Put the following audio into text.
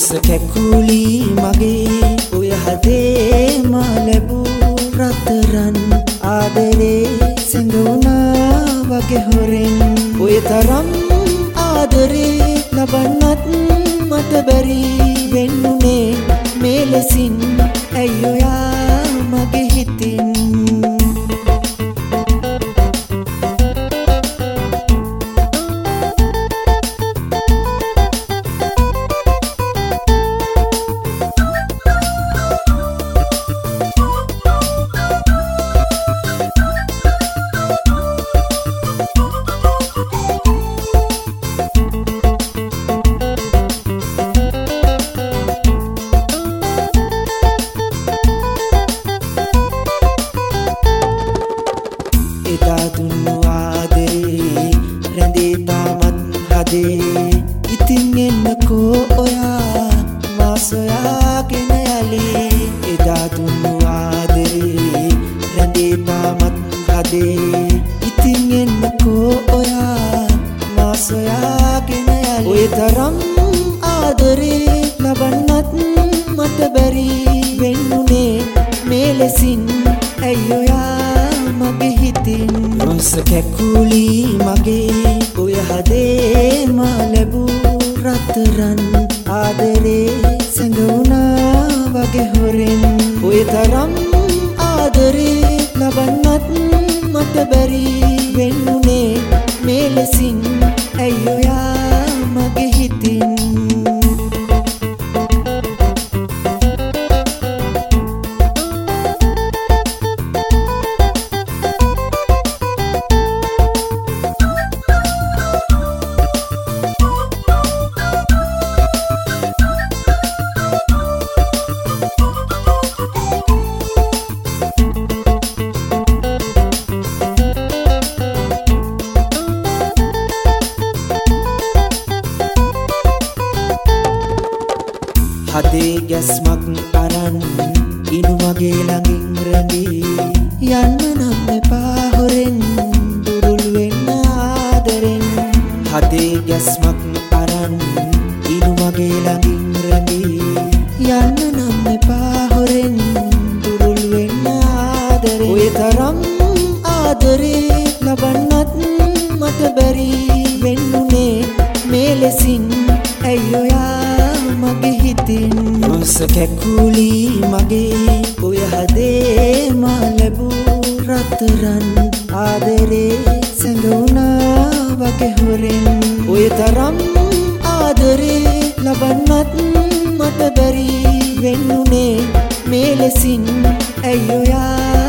කැකුලි මගේ ඔය හදේ මා ලැබූ රත්තරන් ආදරේ සැඟවුණා වගේ හොරෙන් ඔය තරම් ආදරේ ලබන්නත් මට බැරි වෙන්නුනේ මේ ලෙසින් ඇයි ඔයා මගේ හිතින් එදා දුන්නු ආදරේ රැඳේ තාමත් හදේ ඉතින් එන්නකෝ ඔයා මා සොයාගෙන යලි එදා දුන්නු ආදරේ රැඳේ තාමත් හදේ ඉතින් එන්නකෝ ඔයා මා සොයාගෙන යලි ඔය තරම් ආදරේ ලබන්නත් මට බැරි වෙන්නුනේ මේ ලෙසින් ඇයි ඔයා මගේ හිතින් රොස් කැකුලි මගේ ඔය හදේ මා ලැබූ රත්තරන් ආදරේ සැඟවුණා වගේ හොරෙන් ඔය තරම් ආදරේ ලබන්නත් මට බැරි වෙන්නුනේ මේ ලෙසින් ඇයි ඔයා මගේ හිතින් හදේ ගැස්මක් අරන් ඉනු මගේ ළඟින් රැඳී යන්න නම් එපා හොරෙන් දුරුල් වෙන්න ආදරෙන් හදේ ගැස්මක් අරන් ඉනු මගේ ළඟින් රැඳී යන්න නම් එපා හොරෙන් දුරුල් වෙන්න ආදරෙන් ඔය තරම් ආදරේ ලබන්නත් මට බැරි වෙන්නුනේ මේ ලෙසින් ඇයි ඔයා මගේ හිතින් රොස් කැකුලි මගේ ඔය හදේ මා ලැබූ රත්තරන් ආදරේ සැඟවුණා වගේ හොරෙන් ඔය තරම් ආදරේ ලබන්නත් මට බැරි වෙන්නුනේ මේ ලෙසින් ඇයි ඔයා